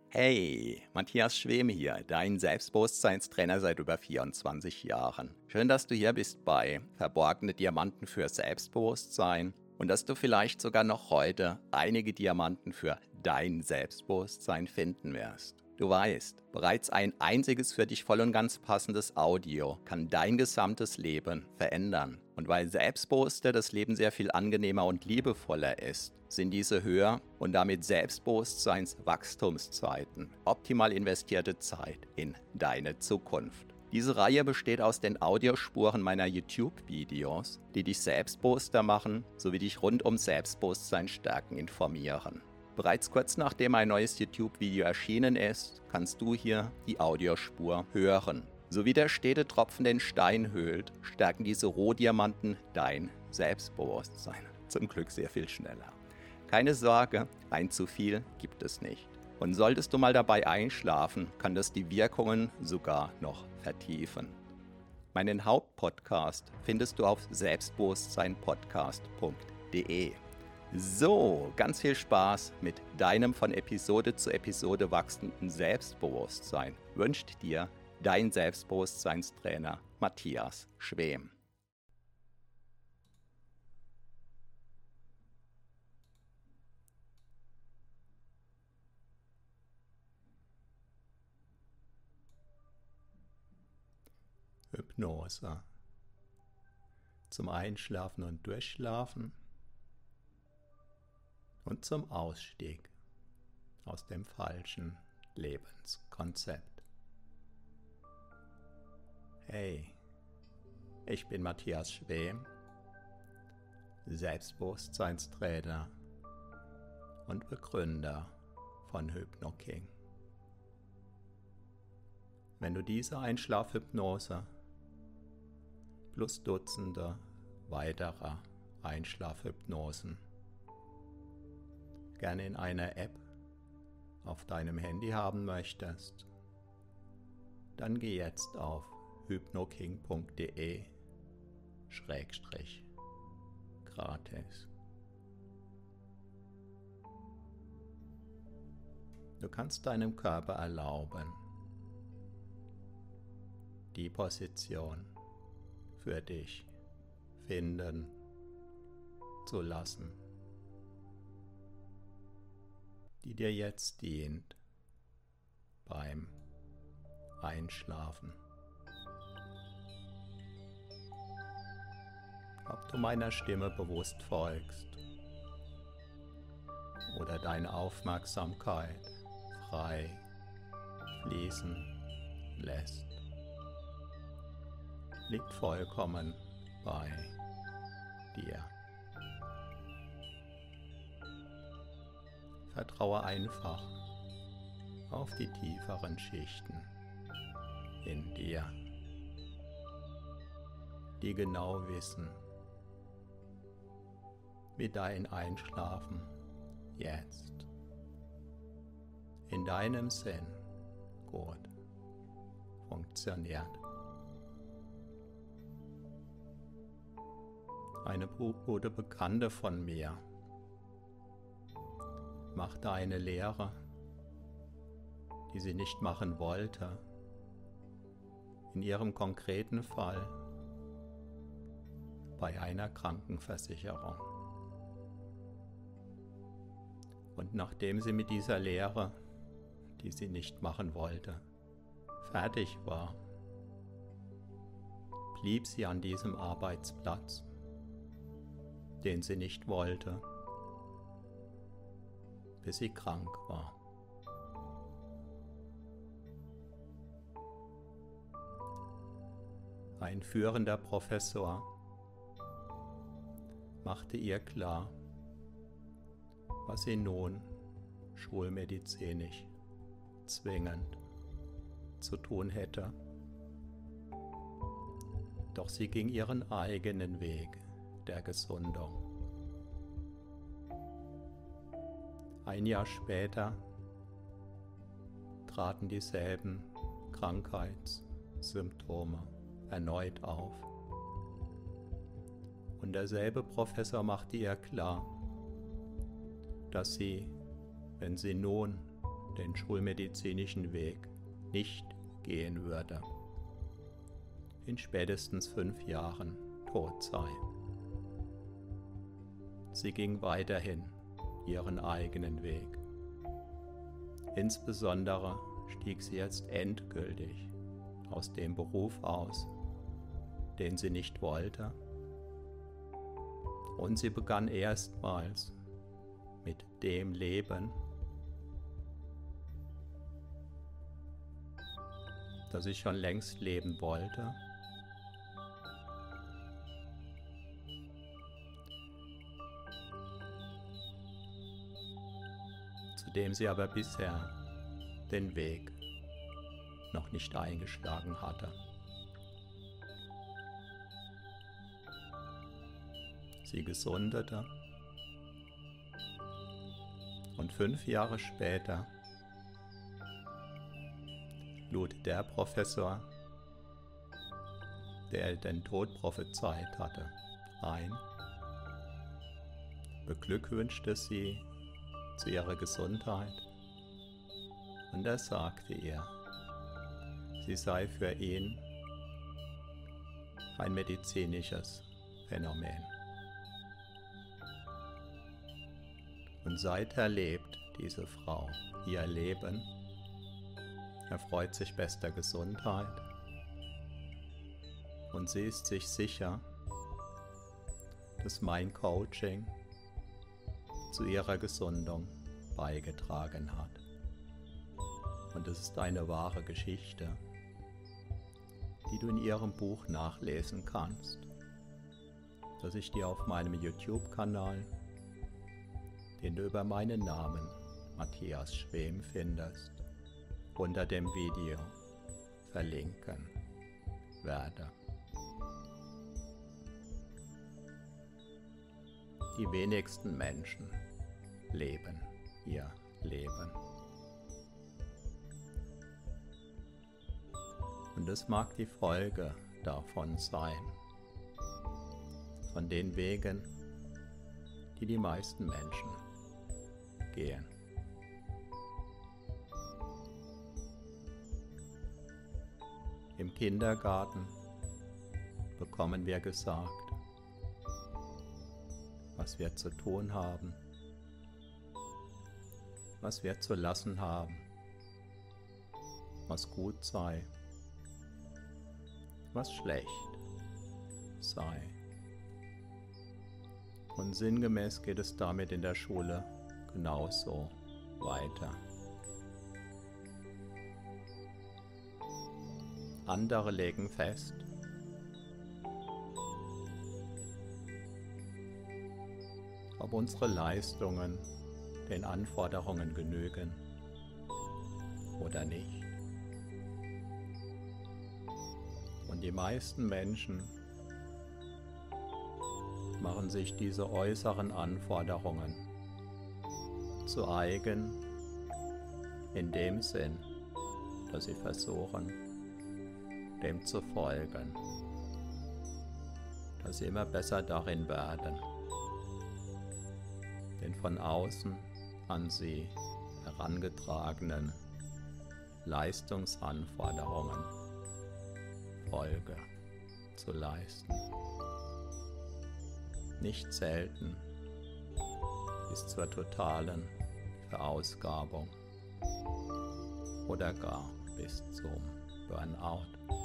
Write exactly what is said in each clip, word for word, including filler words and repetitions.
Hey, Matthias Schwem hier, dein Selbstbewusstseinstrainer seit über vierundzwanzig Jahren. Schön, dass du hier bist bei Verborgene Diamanten für Selbstbewusstsein und dass du vielleicht sogar noch heute einige Diamanten für dein Selbstbewusstsein finden wirst. Du weißt, bereits ein einziges für dich voll und ganz passendes Audio kann dein gesamtes Leben verändern. Und weil Selbstbewusster das Leben sehr viel angenehmer und liebevoller ist, sind diese Höher- und damit Selbstbewusstseinswachstumszeiten optimal investierte Zeit in deine Zukunft. Diese Reihe besteht aus den Audiospuren meiner YouTube-Videos, die dich selbstbewusster machen, sowie dich rund um Selbstbewusstsein stärken informieren. Bereits kurz nachdem ein neues YouTube-Video erschienen ist, kannst du hier die Audiospur hören. So wie der stete Tropfen den Stein höhlt, stärken diese Rohdiamanten dein Selbstbewusstsein. Zum Glück sehr viel schneller. Keine Sorge, ein zu viel gibt es nicht. Und solltest du mal dabei einschlafen, kann das die Wirkungen sogar noch vertiefen. Meinen Hauptpodcast findest du auf selbstbewusstsein podcast punkt de. So, ganz viel Spaß mit deinem von Episode zu Episode wachsenden Selbstbewusstsein wünscht dir dein Selbstbewusstseinstrainer Matthias Schwem. Hypnose. Zum Einschlafen und Durchschlafen und zum Ausstieg aus dem falschen Lebenskonzept. Hey, ich bin Matthias Schwem, Selbstbewusstseinstrainer und Begründer von HypnoKing. Wenn du diese Einschlafhypnose plus Dutzende weiterer Einschlafhypnosen gerne in einer App auf deinem Handy haben möchtest, dann geh jetzt auf hypnoking punkt de schrägstrich gratis. Du kannst deinem Körper erlauben, die Position für dich finden zu lassen, die dir jetzt dient beim Einschlafen. Ob du meiner Stimme bewusst folgst oder deine Aufmerksamkeit frei fließen lässt, liegt vollkommen bei dir. Vertraue einfach auf die tieferen Schichten in dir, die genau wissen, wie dein Einschlafen jetzt in deinem Sinn gut funktioniert. Eine gute Bekannte von mir machte eine Lehre, die sie nicht machen wollte, in ihrem konkreten Fall bei einer Krankenversicherung. Und nachdem sie mit dieser Lehre, die sie nicht machen wollte, fertig war, blieb sie an diesem Arbeitsplatz, den sie nicht wollte, bis sie krank war. Ein führender Professor machte ihr klar, was sie nun schulmedizinisch zwingend zu tun hätte. Doch sie ging ihren eigenen Weg der Gesundung. Ein Jahr später traten dieselben Krankheitssymptome erneut auf. Und derselbe Professor machte ihr klar, dass sie, wenn sie nun den schulmedizinischen Weg nicht gehen würde, in spätestens fünf Jahren tot sei. Sie ging weiterhin ihren eigenen Weg. Insbesondere stieg sie jetzt endgültig aus dem Beruf aus, den sie nicht wollte, und sie begann erstmals mit dem Leben, das ich schon längst leben wollte, zu dem sie aber bisher den Weg noch nicht eingeschlagen hatte. Sie gesundete und fünf Jahre später lud der Professor, der den Tod prophezeit hatte, ein, beglückwünschte sie zu ihrer Gesundheit und er sagte ihr, sie sei für ihn ein medizinisches Phänomen. Und seither lebt diese Frau ihr Leben, erfreut sich bester Gesundheit und sie ist sich sicher, dass mein Coaching zu ihrer Gesundung beigetragen hat. Und es ist eine wahre Geschichte, die du in ihrem Buch nachlesen kannst, das ich dir auf meinem YouTube-Kanal, den du über meinen Namen Matthias Schwem findest, unter dem Video verlinken werde. Die wenigsten Menschen leben ihr Leben. Und es mag die Folge davon sein, von den Wegen, die die meisten Menschen gehen. Im Kindergarten bekommen wir gesagt, was wir zu tun haben, was wir zu lassen haben, was gut sei, was schlecht sei. Und sinngemäß geht es damit in der Schule genauso weiter. Andere legen fest, ob unsere Leistungen den Anforderungen genügen oder nicht. Und die meisten Menschen machen sich diese äußeren Anforderungen zu eigen, in dem Sinn, dass sie versuchen, dem zu folgen, dass sie immer besser darin werden, den von außen an sie herangetragenen Leistungsanforderungen Folge zu leisten. Nicht selten bis zur totalen Verausgabung oder gar bis zum Burnout.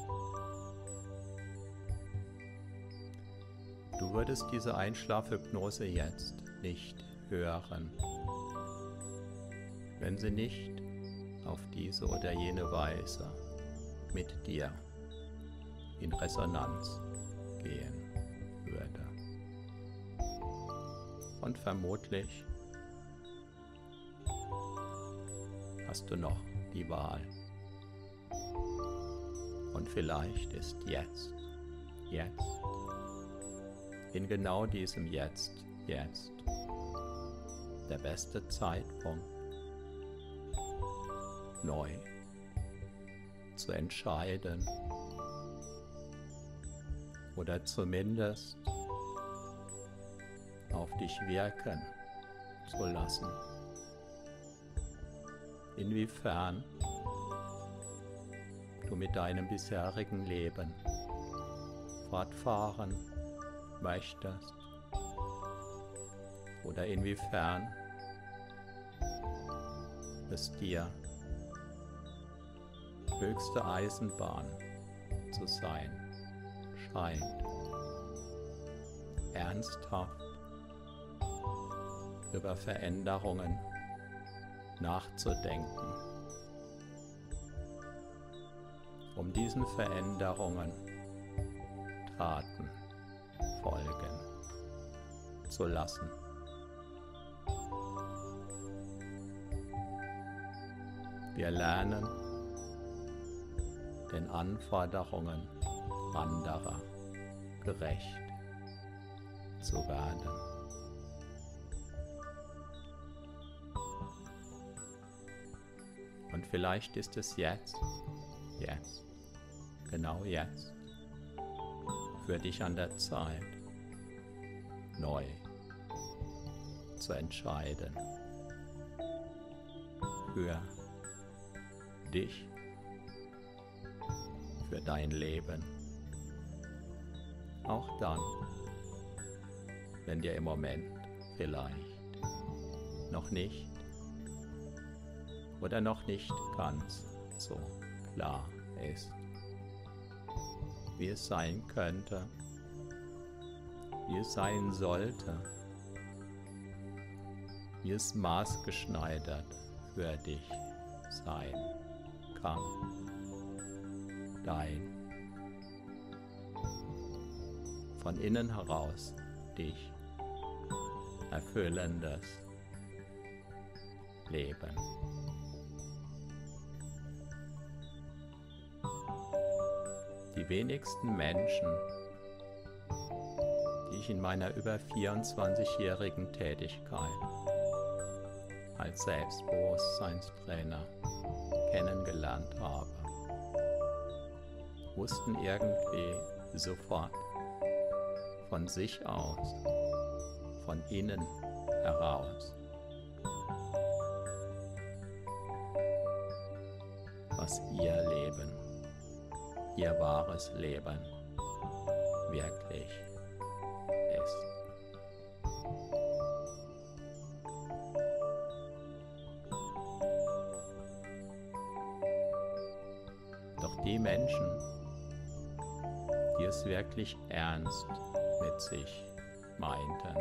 Du würdest diese Einschlafhypnose jetzt nicht hören, wenn sie nicht auf diese oder jene Weise mit dir in Resonanz gehen würde. Und vermutlich hast du noch die Wahl. Und vielleicht ist jetzt, jetzt, in genau diesem Jetzt, jetzt, der beste Zeitpunkt, neu zu entscheiden oder zumindest auf dich wirken zu lassen, inwiefern du mit deinem bisherigen Leben fortfahren möchtest oder inwiefern es dir höchste Eisenbahn zu sein scheint, ernsthaft über Veränderungen nachzudenken, um diesen Veränderungen Taten folgen zu lassen. Wir lernen, den Anforderungen anderer gerecht zu werden. Und vielleicht ist es jetzt, jetzt, genau jetzt, für dich an der Zeit, neu zu entscheiden. Für dich, für dein Leben. Auch dann, wenn dir im Moment vielleicht noch nicht oder noch nicht ganz so klar ist, wie es sein könnte, wie es sein sollte, wie es maßgeschneidert für dich sein kann. Dein von innen heraus dich erfüllendes Leben. Die wenigsten Menschen, die ich in meiner über vierundzwanzigjährigen Tätigkeit als Selbstbewusstseinstrainer kennengelernt habe, wussten irgendwie sofort von sich aus, von innen heraus, was ihr Leben, ihr wahres Leben wirklich ist. Doch die Menschen, die es wirklich ernst mit sich meinten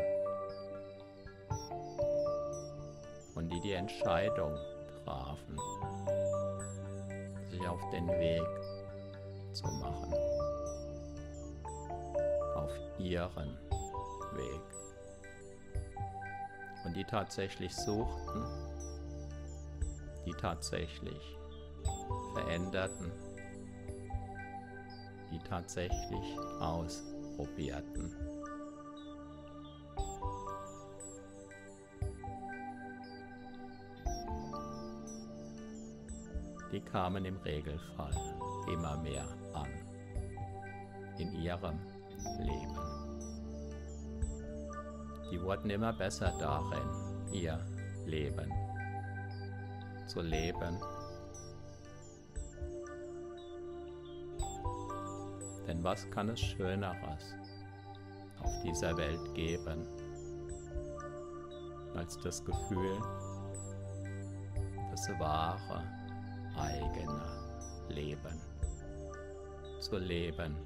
und die die Entscheidung trafen, sich auf den Weg zu machen, auf ihren Weg, und die tatsächlich suchten, die tatsächlich veränderten, die tatsächlich ausprobierten. Die kamen im Regelfall immer mehr an in ihrem Leben. Die wurden immer besser darin, ihr Leben zu leben. Denn was kann es Schöneres auf dieser Welt geben, als das Gefühl, das wahre eigene Leben zu leben,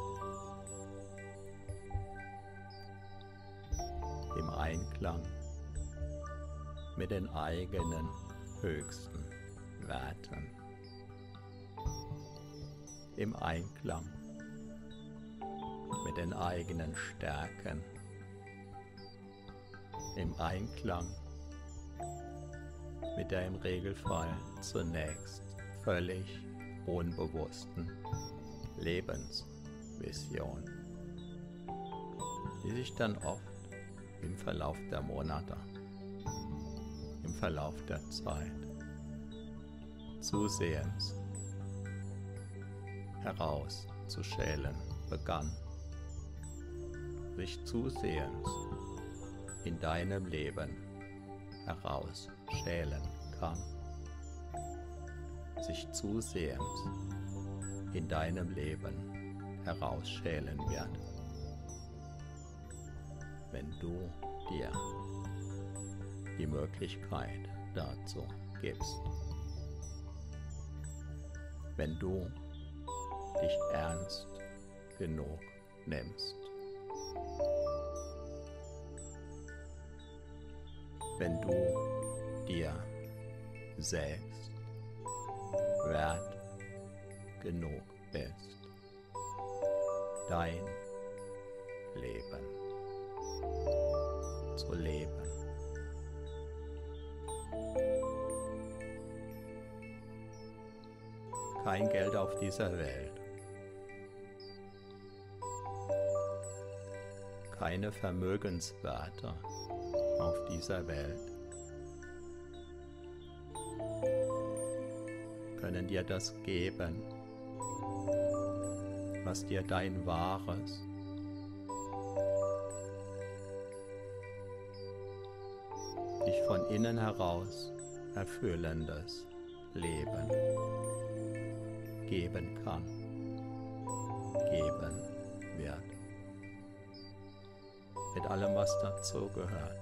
im Einklang mit den eigenen höchsten Werten, im Einklang mit den eigenen Stärken, im Einklang mit der im Regelfall zunächst völlig unbewussten Lebensvision, die sich dann oft im Verlauf der Monate, im Verlauf der Zeit zusehends herauszuschälen begann, sich zusehends in deinem Leben herausschälen kann. sich zusehends in deinem Leben herausschälen wird, wenn du dir die Möglichkeit dazu gibst. Wenn du dich ernst genug nimmst. Wenn du dir selbst wert genug bist, dein Leben zu leben. Kein Geld auf dieser Welt, keine Vermögenswerte auf dieser Welt können dir das geben, was dir dein wahres, dich von innen heraus erfüllendes Leben geben kann, geben wird, mit allem, was dazu gehört.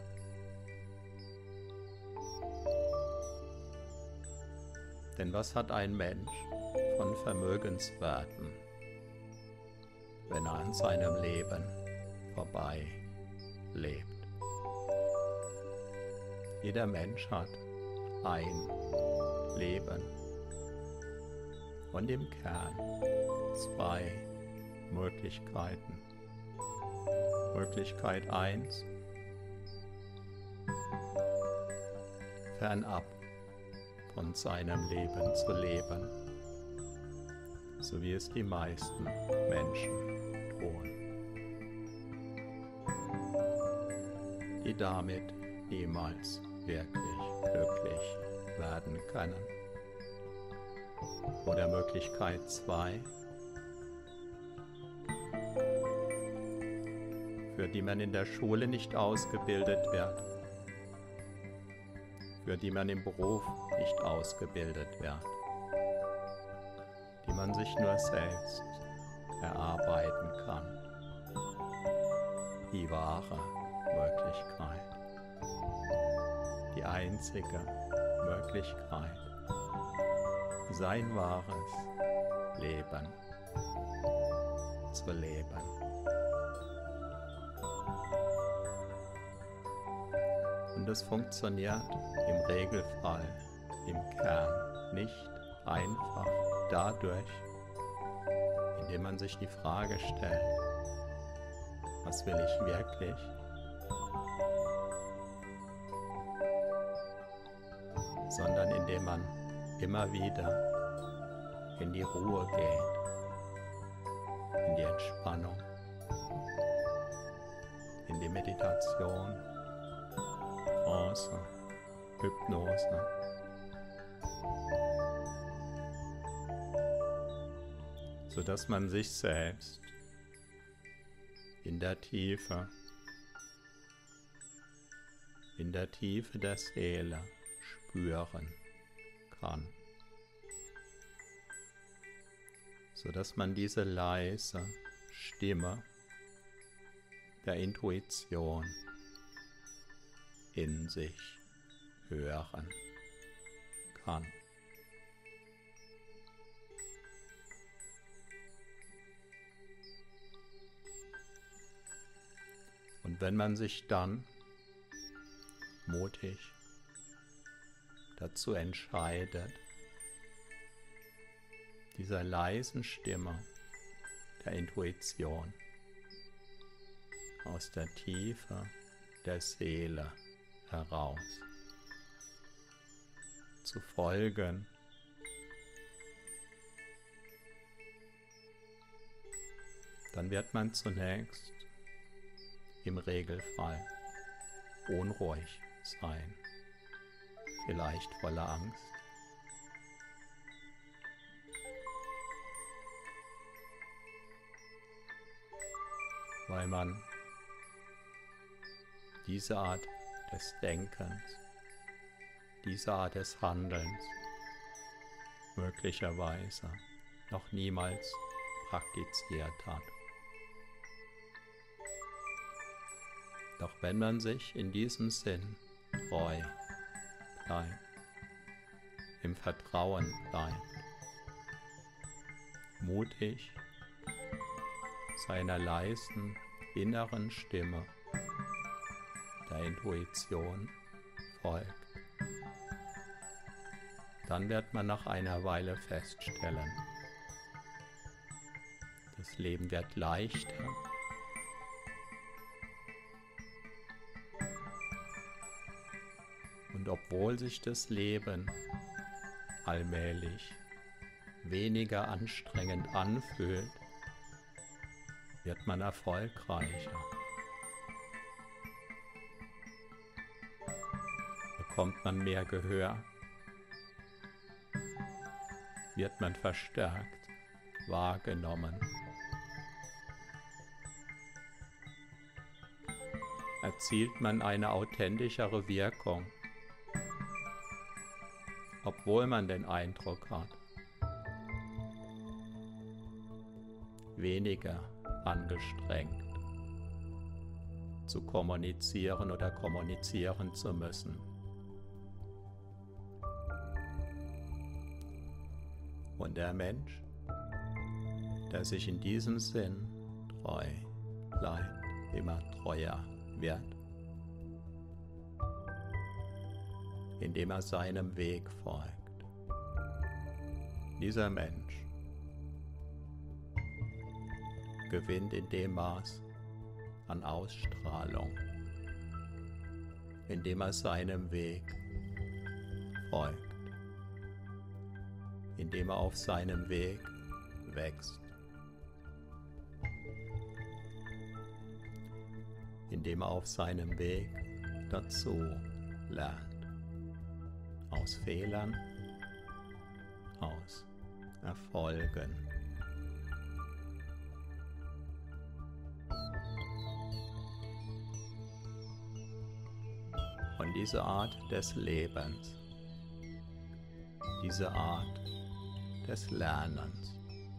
Denn was hat ein Mensch von Vermögenswerten, wenn er an seinem Leben vorbei lebt? Jeder Mensch hat ein Leben und im Kern zwei Möglichkeiten. Möglichkeit eins, fernab von seinem Leben zu leben, so wie es die meisten Menschen tun, die damit niemals wirklich glücklich werden können. Oder Möglichkeit zwei, für die man in der Schule nicht ausgebildet wird, für die man im Beruf nicht ausgebildet wird, die man sich nur selbst erarbeiten kann. Die wahre Möglichkeit, die einzige Möglichkeit, sein wahres Leben zu leben. Und es funktioniert im Regelfall, im Kern, nicht einfach dadurch, indem man sich die Frage stellt, was will ich wirklich? Sondern indem man immer wieder in die Ruhe geht, in die Entspannung, in die Meditation, Trance, Hypnose. Sodass man sich selbst in der Tiefe, in der Tiefe der Seele spüren kann. Sodass man diese leise Stimme der Intuition in sich hören kann. Und wenn man sich dann mutig dazu entscheidet, dieser leisen Stimme der Intuition aus der Tiefe der Seele heraus zu folgen, dann wird man zunächst im Regelfall unruhig sein, vielleicht voller Angst, weil man diese Art des Denkens, diese Art des Handelns möglicherweise noch niemals praktiziert hat. Doch wenn man sich in diesem Sinn treu bleibt, im Vertrauen bleibt, mutig seiner leisen inneren Stimme der Intuition folgt, dann wird man nach einer Weile feststellen, das Leben wird leichter, und obwohl sich das Leben allmählich weniger anstrengend anfühlt, wird man erfolgreicher, bekommt man mehr Gehör, wird man verstärkt wahrgenommen, erzielt man eine authentischere Wirkung, obwohl man den Eindruck hat, weniger angestrengt zu kommunizieren oder kommunizieren zu müssen. Und der Mensch, der sich in diesem Sinn treu bleibt, immer treuer wird, indem er seinem Weg folgt. Dieser Mensch gewinnt in dem Maß an Ausstrahlung, indem er seinem Weg folgt, indem er auf seinem Weg wächst, indem er auf seinem Weg dazu lernt. Aus Fehlern, aus Erfolgen. Und diese Art des Lebens, diese Art des Lernens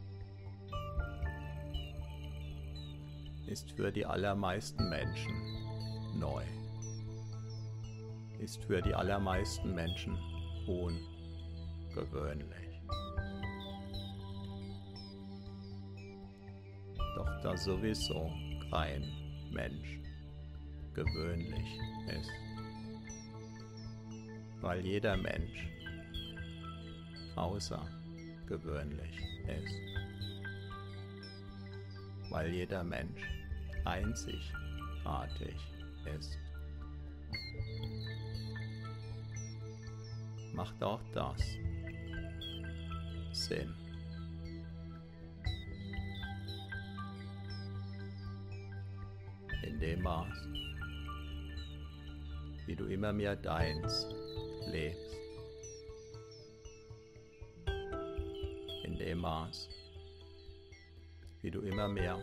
ist für die allermeisten Menschen neu. Ist für die allermeisten Menschen ungewöhnlich. Doch da sowieso kein Mensch gewöhnlich ist, weil jeder Mensch außergewöhnlich ist, weil jeder Mensch einzigartig ist. Macht auch das Sinn? In dem Maß, wie du immer mehr deins lebst, in dem Maß, wie du immer mehr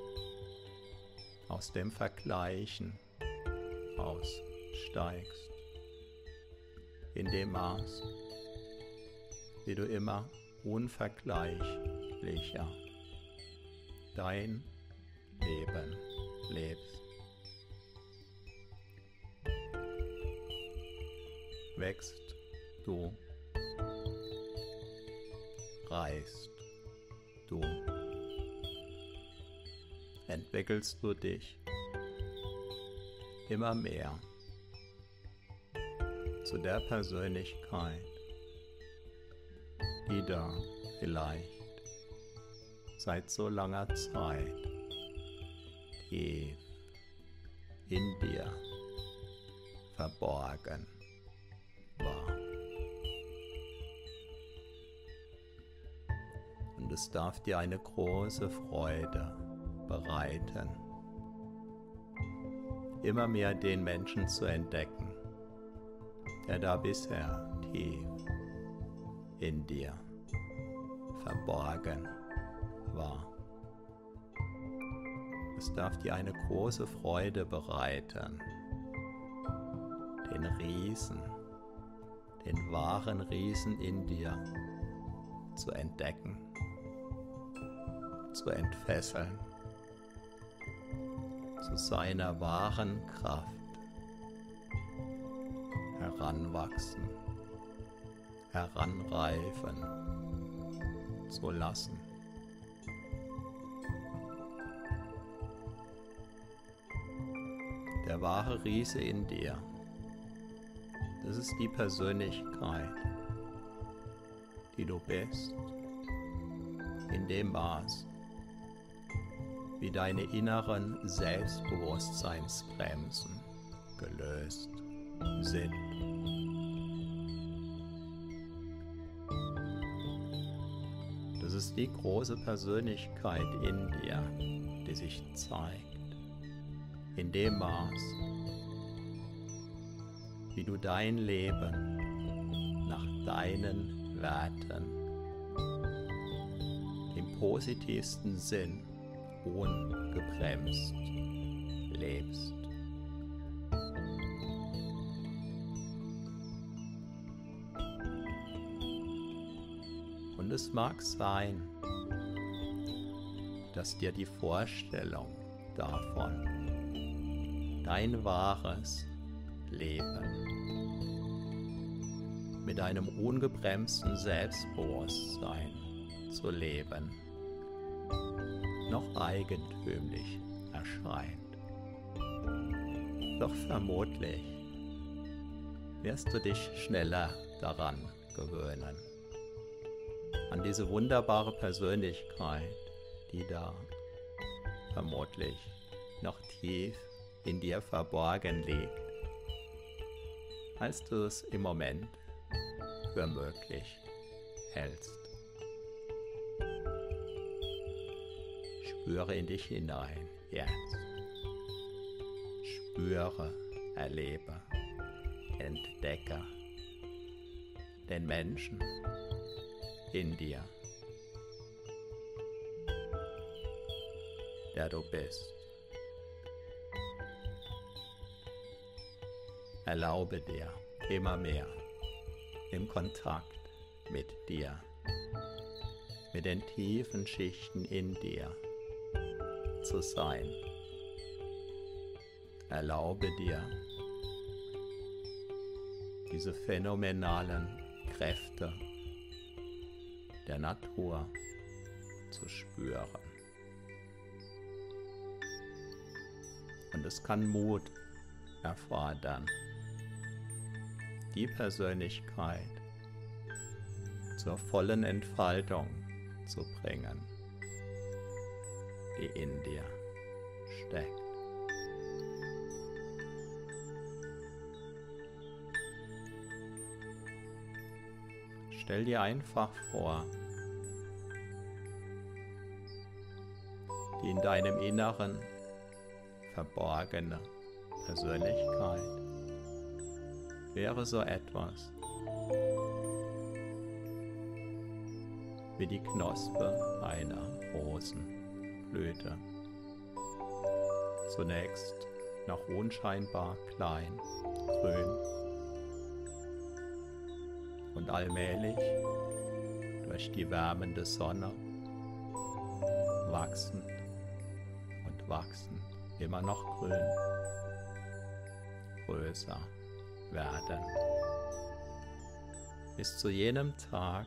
aus dem Vergleichen aussteigst, in dem Maß, wie du immer unvergleichlicher dein Leben lebst, wächst du, reist du, entwickelst du dich immer mehr zu der Persönlichkeit, die da vielleicht seit so langer Zeit tief in dir verborgen war. Und es darf dir eine große Freude bereiten, immer mehr den Menschen zu entdecken, der da bisher tief in dir verborgen war. Es darf dir eine große Freude bereiten, den Riesen, den wahren Riesen in dir zu entdecken, zu entfesseln, zu seiner wahren Kraft heranwachsen, heranreifen zu lassen. Der wahre Riese in dir, das ist die Persönlichkeit, die du bist, in dem Maß, wie deine inneren Selbstbewusstseinsbremsen gelöst sind. Das ist die große Persönlichkeit in dir, die sich zeigt, in dem Maß, wie du dein Leben nach deinen Werten im positivsten Sinn ungebremst lebst. Und es mag sein, dass dir die Vorstellung davon, dein wahres Leben mit einem ungebremsten Selbstbewusstsein zu leben, noch eigentümlich erscheint. Doch vermutlich wirst du dich schneller daran gewöhnen, an diese wunderbare Persönlichkeit, die da vermutlich noch tief in dir verborgen liegt, als du es im Moment für möglich hältst. Spüre in dich hinein jetzt. Spüre, erlebe, entdecke den Menschen in dir, der du bist. Erlaube dir immer mehr im Kontakt mit dir, mit den tiefen Schichten in dir zu sein. Erlaube dir, diese phänomenalen Kräfte der Natur zu spüren. Und es kann Mut erfordern, die Persönlichkeit zur vollen Entfaltung zu bringen, die in dir steckt. Stell dir einfach vor, die in deinem Inneren verborgene Persönlichkeit wäre so etwas wie die Knospe einer Rosenblüte. Zunächst noch unscheinbar klein, grün und allmählich durch die wärmende Sonne wachsend und wachsend, immer noch grün, größer werden, bis zu jenem Tag,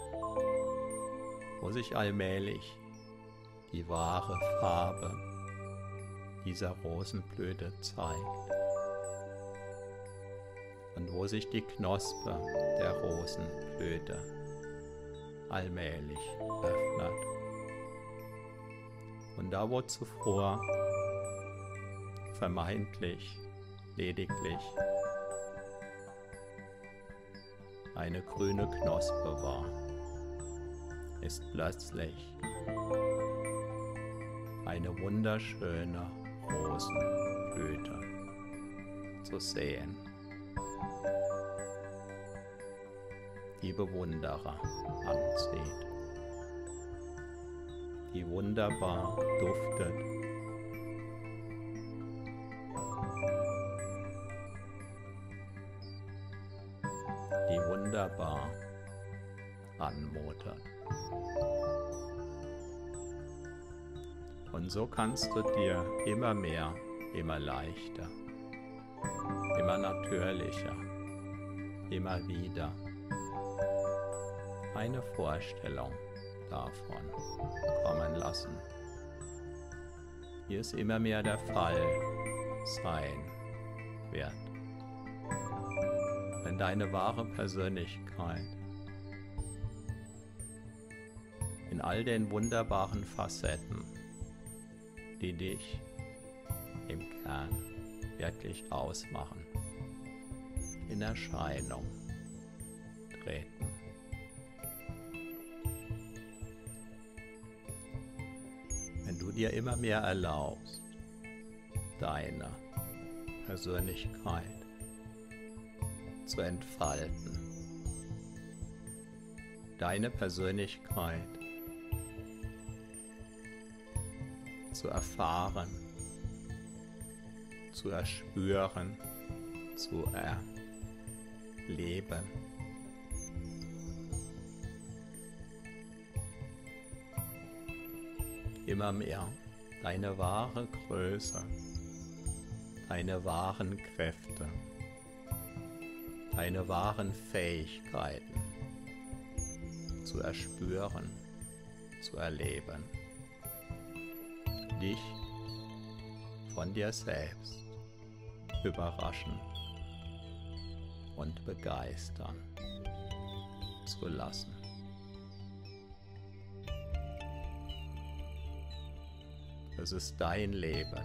wo sich allmählich die wahre Farbe dieser Rosenblüte zeigt und wo sich die Knospe der Rosenblüte allmählich öffnet. Und da, wo zuvor vermeintlich lediglich eine grüne Knospe war, ist plötzlich eine wunderschöne Rosenblüte zu sehen, die Bewunderer anzieht, die wunderbar duftet, die wunderbar anmutet. Und so kannst du dir immer mehr, immer leichter, immer natürlicher, immer wieder eine Vorstellung davon kommen lassen, wie es immer mehr der Fall sein wird, wenn deine wahre Persönlichkeit in all den wunderbaren Facetten, die dich im Kern wirklich ausmachen, in Erscheinung treten. Wenn du dir immer mehr erlaubst, deine Persönlichkeit zu entfalten, deine Persönlichkeit zu erfahren, zu erspüren, zu erleben. Immer mehr deine wahre Größe, deine wahren Kräfte, deine wahren Fähigkeiten zu erspüren, zu erleben, dich von dir selbst überraschen und begeistern zu lassen. Es ist dein Leben.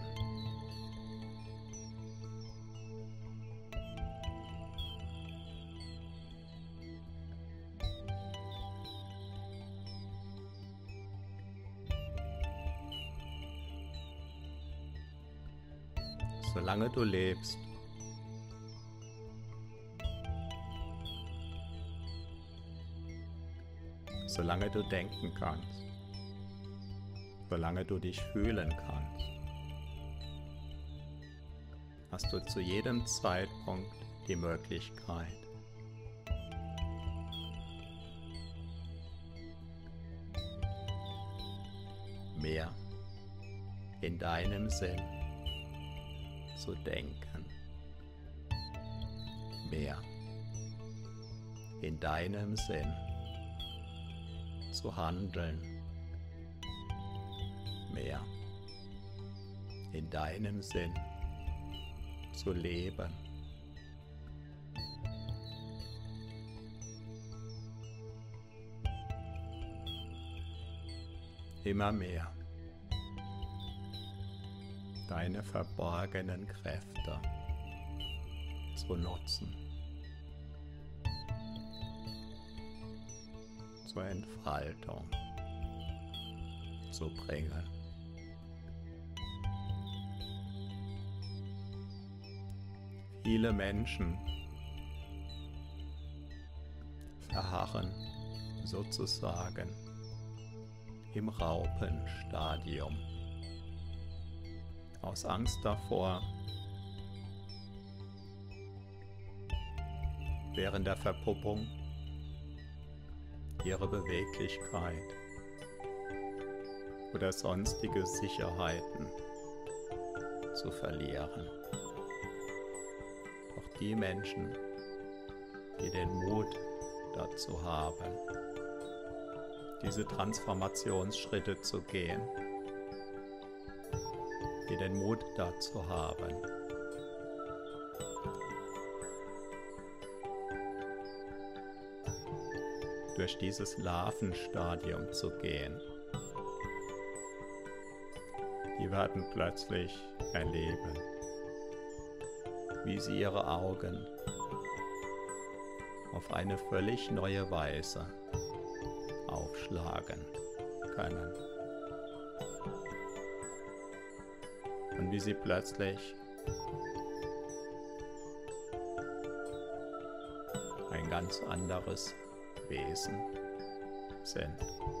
Solange du lebst, solange du denken kannst, solange du dich fühlen kannst, hast du zu jedem Zeitpunkt die Möglichkeit, mehr in deinem Sinn zu denken, mehr in deinem Sinn zu handeln, mehr in deinem Sinn zu leben. Immer mehr deine verborgenen Kräfte zu nutzen, zur Entfaltung zu bringen. Viele Menschen verharren sozusagen im Raupenstadium, aus Angst davor, während der Verpuppung ihre Beweglichkeit oder sonstige Sicherheiten zu verlieren. Doch die Menschen, die den Mut dazu haben, diese Transformationsschritte zu gehen, die den Mut dazu haben, durch dieses Larvenstadium zu gehen, die werden plötzlich erleben, wie sie ihre Augen auf eine völlig neue Weise aufschlagen können. Und wie sie plötzlich ein ganz anderes Wesen sind.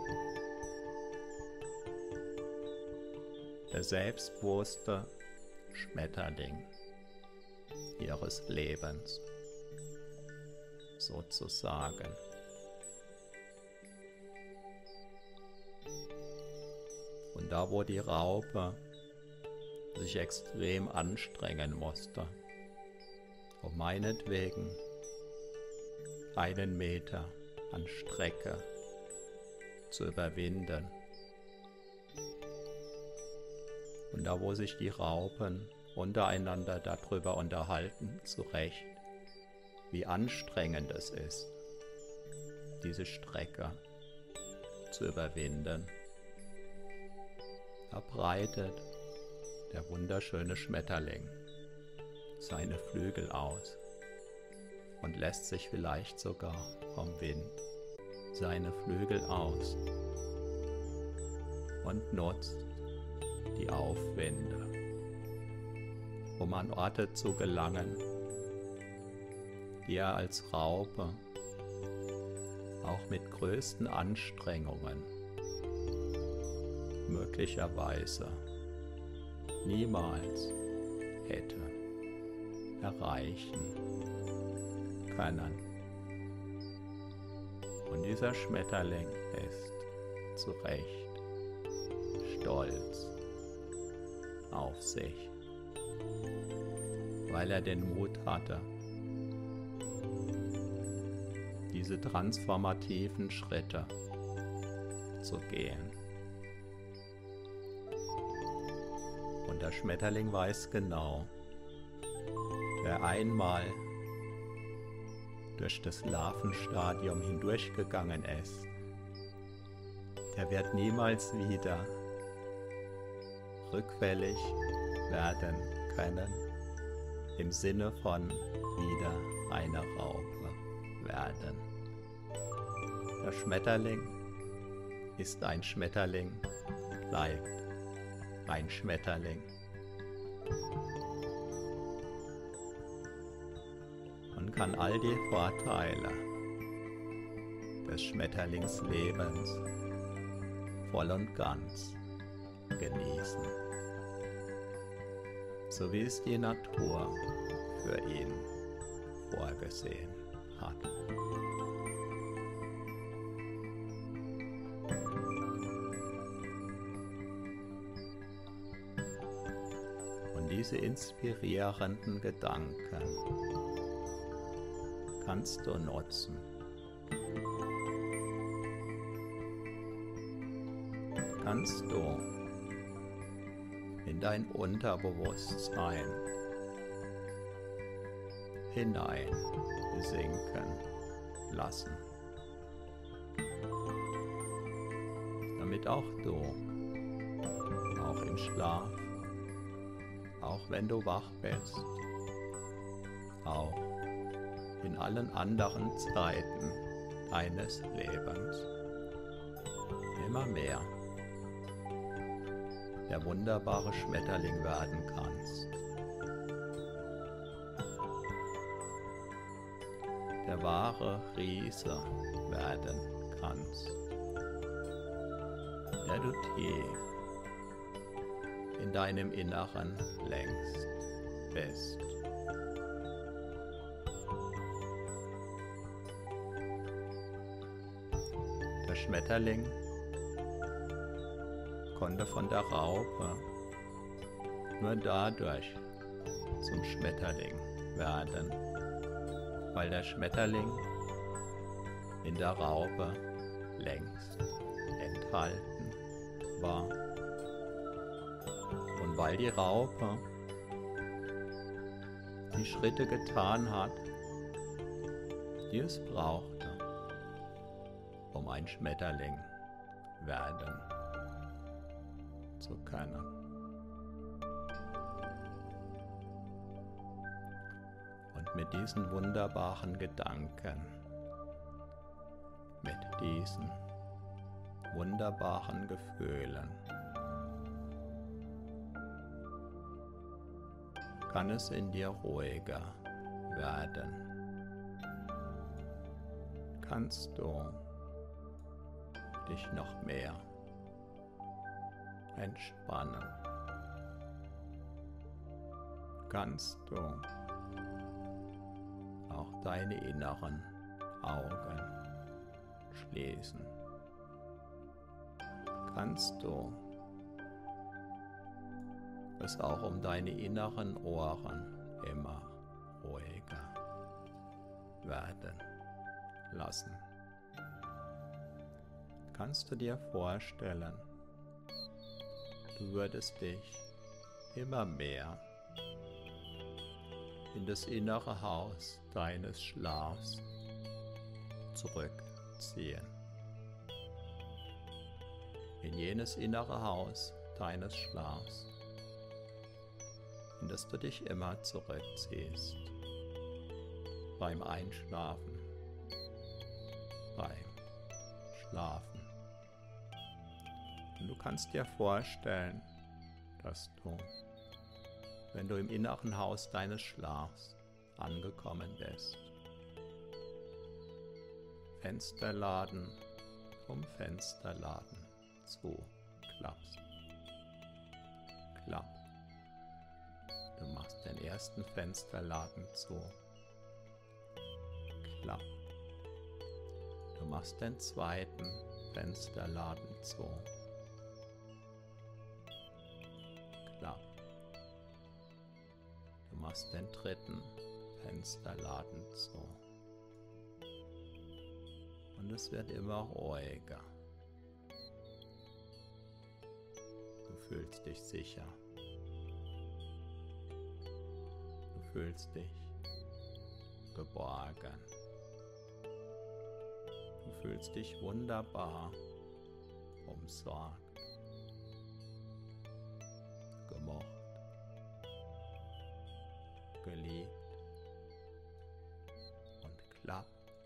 Der selbstbewusste Schmetterling ihres Lebens sozusagen. Und da, wo die Raupe sich extrem anstrengen musste, um meinetwegen einen Meter an Strecke zu überwinden. Und da, wo sich die Raupen untereinander darüber unterhalten, zu Recht, wie anstrengend es ist, diese Strecke zu überwinden, da breitet der wunderschöne Schmetterling seine Flügel aus und lässt sich vielleicht sogar vom Wind seine Flügel aus und nutzt die Aufwinde, um an Orte zu gelangen, die er als Raupe auch mit größten Anstrengungen möglicherweise niemals hätte erreichen können. Und dieser Schmetterling ist zu Recht stolz auf sich, weil er den Mut hatte, diese transformativen Schritte zu gehen. Und der Schmetterling weiß genau, wer einmal durch das Larvenstadium hindurchgegangen ist, der wird niemals wieder rückfällig werden können, im Sinne von wieder eine Raupe werden. Der Schmetterling ist ein Schmetterling, bleibt ein Schmetterling. Und kann all die Vorteile des Schmetterlingslebens voll und ganz genießen, so wie es die Natur für ihn vorgesehen hat. Und diese inspirierenden Gedanken kannst du nutzen, kannst du in dein Unterbewusstsein hinein sinken lassen, damit auch du, auch im Schlaf, auch wenn du wach bist, auch in allen anderen Zeiten deines Lebens immer mehr der wunderbare Schmetterling werden kannst, der wahre Riese werden kannst, der du tief in deinem Inneren längst bist. Der Schmetterling konnte von der Raupe nur dadurch zum Schmetterling werden, weil der Schmetterling in der Raupe längst enthalten war. Und weil die Raupe die Schritte getan hat, die es brauchte, um ein Schmetterling werden zu können. Und mit diesen wunderbaren Gedanken, mit diesen wunderbaren Gefühlen, kann es in dir ruhiger werden. Kannst du dich noch mehr entspannen. Kannst du auch deine inneren Augen schließen. Kannst du es auch um deine inneren Ohren immer ruhiger werden lassen. Kannst du dir vorstellen, du würdest dich immer mehr in das innere Haus deines Schlafs zurückziehen. In jenes innere Haus deines Schlafs, in das du dich immer zurückziehst. Beim Einschlafen, beim Schlafen. Und du kannst dir vorstellen, dass du, wenn du im inneren Haus deines Schlafs angekommen bist, Fensterladen um Fensterladen zuklappst. Klapp. Du machst den ersten Fensterladen zu. Klapp. Du machst den zweiten Fensterladen zu. Klapp. Du machst den dritten Fensterladen zu. Und es wird immer ruhiger. Du fühlst dich sicher. Du fühlst dich geborgen. Du fühlst dich wunderbar umsorgt, gemocht, geliebt und klapp.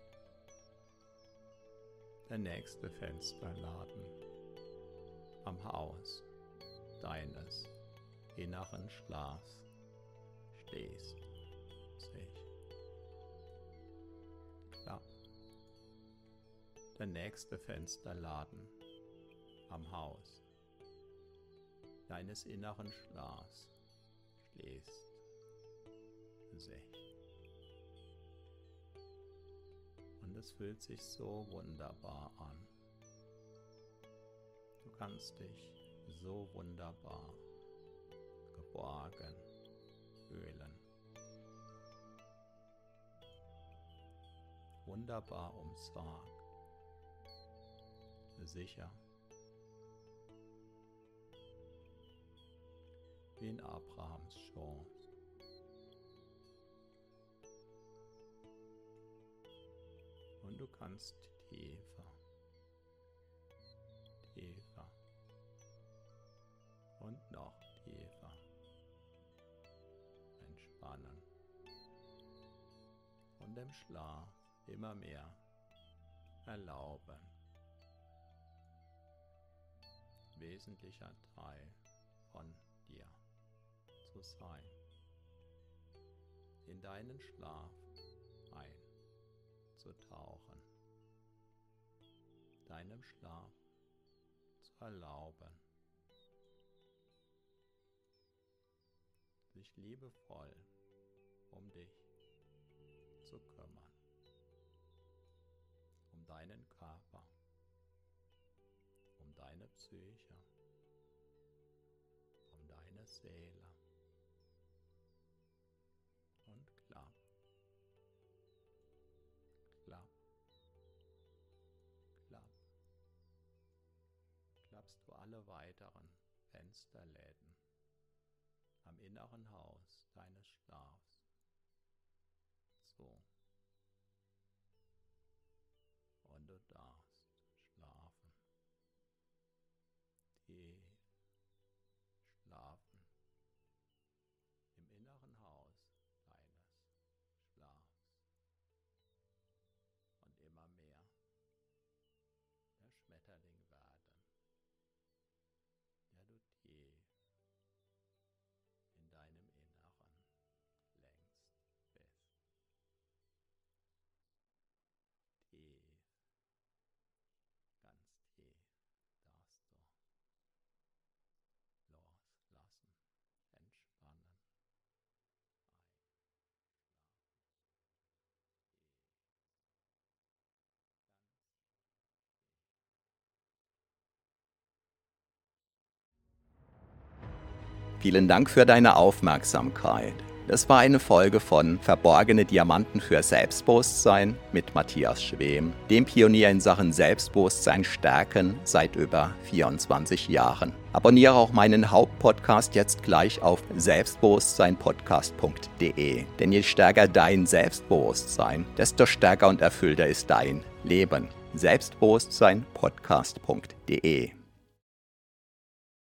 Der nächste Fensterladen am Haus deines inneren Schlafs schließt sich. Klapp. Der nächste Fensterladen am Haus deines inneren Schlafs schließt sich. Und es fühlt sich so wunderbar an. Du kannst dich so wunderbar geborgen fühlen. Wunderbar umsorgt, sicher, wie in Abrahams Schoß. Und du kannst tiefer, tiefer und noch tiefer entspannen und dem Schlaf immer mehr erlauben, wesentlicher Teil von dir zu sein, in deinen Schlaf einzutauchen, deinem Schlaf zu erlauben, sich liebevoll um dich zu kümmern, um deinen Körper, um deine Psyche, um deine Seele und klapp, klapp, klapp, klappst du alle weiteren Fensterläden am inneren Haus deines Schlafs zu. Und du darfst schlafen, tief schlafen, im inneren Haus deines Schlafs. Und immer mehr der Schmetterling werden, der du tief in deinem Inneren längst Vielen Dank für deine Aufmerksamkeit. Das war eine Folge von Verborgene Diamanten für Selbstbewusstsein mit Matthias Schwem, dem Pionier in Sachen Selbstbewusstsein stärken seit über vierundzwanzig Jahren. Abonniere auch meinen Hauptpodcast jetzt gleich auf selbstbewusstsein podcast punkt de. Denn je stärker dein Selbstbewusstsein, desto stärker und erfüllter ist dein Leben. selbstbewusstsein podcast punkt de